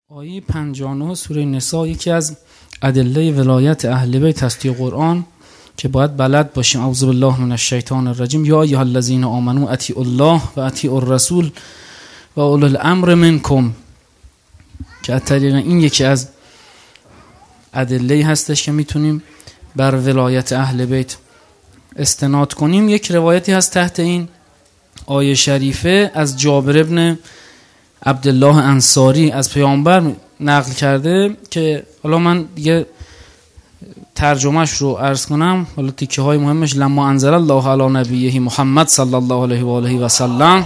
آیه 59 سوره نساء یکی از ادله ولایت اهل بیت است توی قرآن که باید بلد باشیم. اعوذ بالله من الشیطان الرجیم. یا ایها الذین آمنوا اطیعوا الله و اطیعوا الرسول و اولی الامر منکم، که از طریق این یکی از ادله هستش که میتونیم بر ولایت اهل بیت استناد کنیم. یک روایتی هست تحت این آیه شریفه از جابر ابن عبدالله انصاری از پیامبر نقل کرده که حالا من دیگه ترجمهش رو عرض کنم. حالا تیکه های مهمش: لما انزل الله علی نبیه محمد صلی الله علیه و آله و سلم.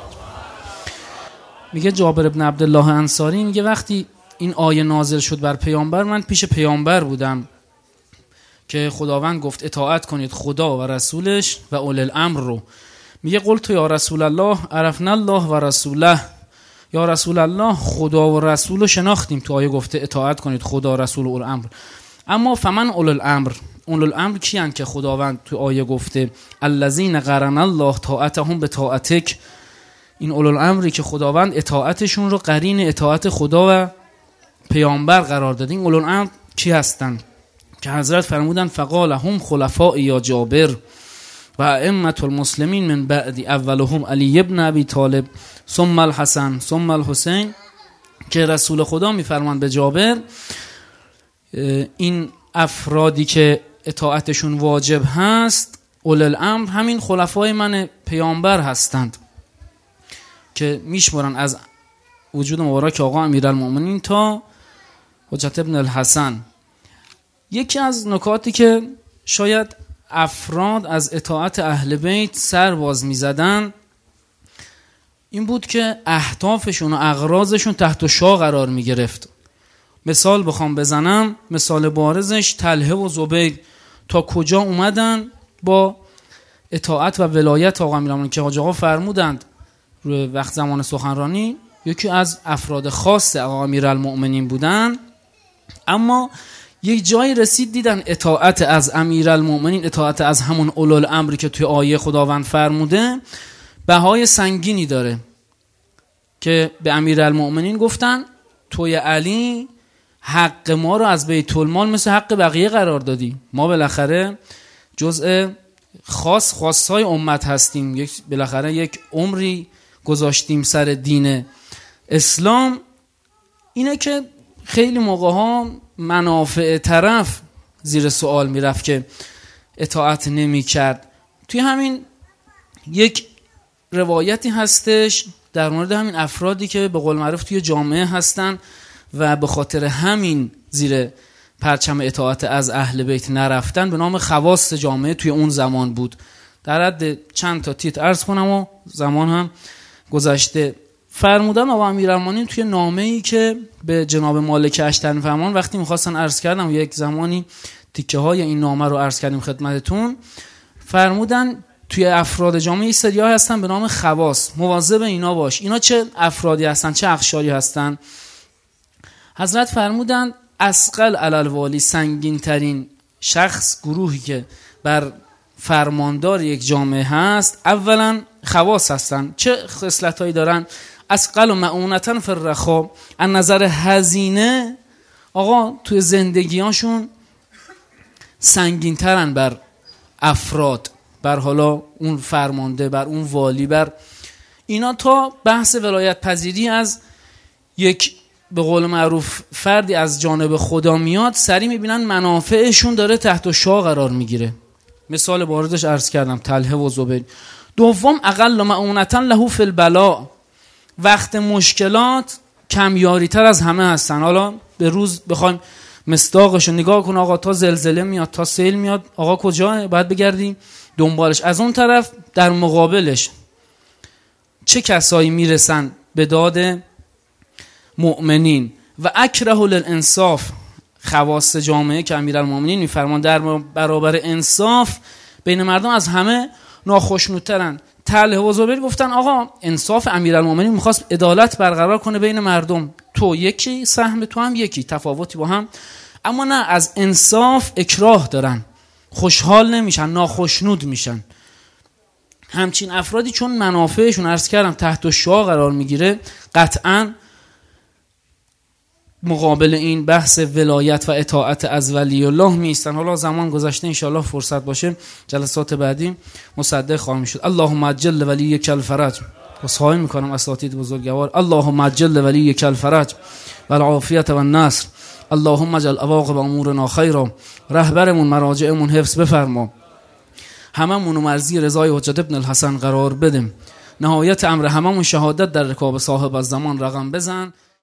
میگه جابر ابن عبدالله انصاری میگه وقتی این آیه نازل شد بر پیامبر، من پیش پیامبر بودم که خداوند گفت اطاعت کنید خدا و رسولش و اولی الامر رو. میگه قلت یا رسول الله عرفنا الله و رسوله. یا رسول الله خدا و رسول رو شناختیم، تو آیه گفته اطاعت کنید خدا و رسول و اول الامر. اما فمن اول الامر، اول الامر کیان که خداوند تو آیه گفته الذین قرن الله طاعتهم بطاعتک. این اول الامری که خداوند اطاعتشون رو قرین اطاعت خدا و پیامبر قرار داده. این اول الامر کی هستن؟ که حضرت فرمودن فقال هم خلفاء یا جابر و ائمه المسلمین من بعد اولهم علی ابن ابی طالب ثم الحسن ثم الحسین. که رسول خدا میفرمان به جابر این افرادی که اطاعتشون واجب هست اول الامر همین خلفای من پیامبر هستند که میشمرن از وجود مبارک آقا امیرالمؤمنین تا حجت ابن الحسن. یکی از نکاتی که شاید افراد از اطاعت اهل بیت سر باز میزدن این بود که اهدافشون و اغراضشون تحت شعار قرار میگرفت. مثال بخوام بزنم، مثال بارزش طلحه و زبیر تا کجا اومدن با اطاعت و ولایت آقا امیرالمؤمنین که حاج آقا فرمودند روی وقت زمان سخنرانی یکی از افراد خاص آقا امیرالمؤمنین بودن. اما یک جایی رسید دیدن اطاعت از امیرالمؤمنین، اطاعت از همون اولو الامری که توی آیه خداوند فرموده بهای سنگینی داره که به امیرالمؤمنین گفتن توی علی حق ما رو از بیت المال مثل حق بقیه قرار دادی، ما بالاخره جزء خاصهای امت هستیم، بالاخره یک عمری گذاشتیم سر دین اسلام. اینه که خیلی موقع ها منافع طرف زیر سوال میرفت که اطاعت نمی کرد. توی همین یک روایتی هستش در مورد همین افرادی که به قول معروف توی جامعه هستن و به خاطر همین زیر پرچم اطاعت از اهل بیت نرفتن، به نام خواص جامعه توی اون زمان بود. در حد چند تا تیتر عرض کنم و زمان هم گذشته. فرمودن آقا امیرالمؤمنین توی نامه‌ای که به جناب مالک اشتر فرمان وقتی می‌خواستن عرض کردم و یک زمانی تیکه های این نامه رو عرض کردیم خدمتتون، فرمودن توی افراد جامعه سریا هستن به نام خواص، مواظب اینا باش. اینا چه افرادی هستن، چه اقشاری هستن؟ حضرت فرمودن اثقل علی الوالی، سنگین ترین شخص، گروهی که بر فرماندار یک جامعه هست اولا خواص هستن. چه خصلتایی دارن؟ اثقل و معونتن فی الرخا، از نظر هزینه آقا توی زندگیاشون سنگین ترن بر افراد، بر حالا اون فرمانده، بر اون والی، بر اینا. تا بحث ولایت پذیری از یک به قول معروف فردی از جانب خدا میاد، سری میبینن منافعشون داره تحت شعار قرار میگیره. مثال باردش عرض کردم طلحه و زبیر. دوم اقل معونتن له فی البلاء، وقت مشکلات کمیاری تر از همه هستن. حالا به روز بخوایم مصداقش رو نگاه کن، آقا تا زلزله میاد تا سیل میاد آقا کجاه؟ باید بگردیم دنبالش. از اون طرف در مقابلش چه کسایی میرسن به داد مؤمنین؟ و اکره للانصاف، خواص جامعه که امیرالمؤمنین میفرمان در برابر انصاف بین مردم از همه ناخشنودترن. طلحه و زبیر گفتن آقا انصاف امیرالمؤمنین میخواست عدالت برقرار کنه بین مردم، تو یکی سهم تو هم یکی، تفاوتی با هم، اما نه، از انصاف اکراه دارن، خوشحال نمیشن، ناخشنود میشن. همچین افرادی چون منافعشون عرض کردم تحت شعار قرار میگیره، قطعاً مقابل این بحث ولایت و اطاعت از ولی الله میستن. حالا زمان گذشته، انشاءالله فرصت باشه جلسات بعدی مصدق خواهیم شد. اللهم عجل ولیک الفرج. وصحایی میکنم اساتید بزرگوار. اللهم عجل ولیک الفرج و العافیت و النصر. اللهم اجعل عواقب امورنا خیرا. رهبرمون مراجعمون حفظ بفرما. هممون مرضی رضای حجت ابن الحسن قرار بدیم. نهایت امر هممون شهادت در رکاب صاحب الزمان رقم بزن.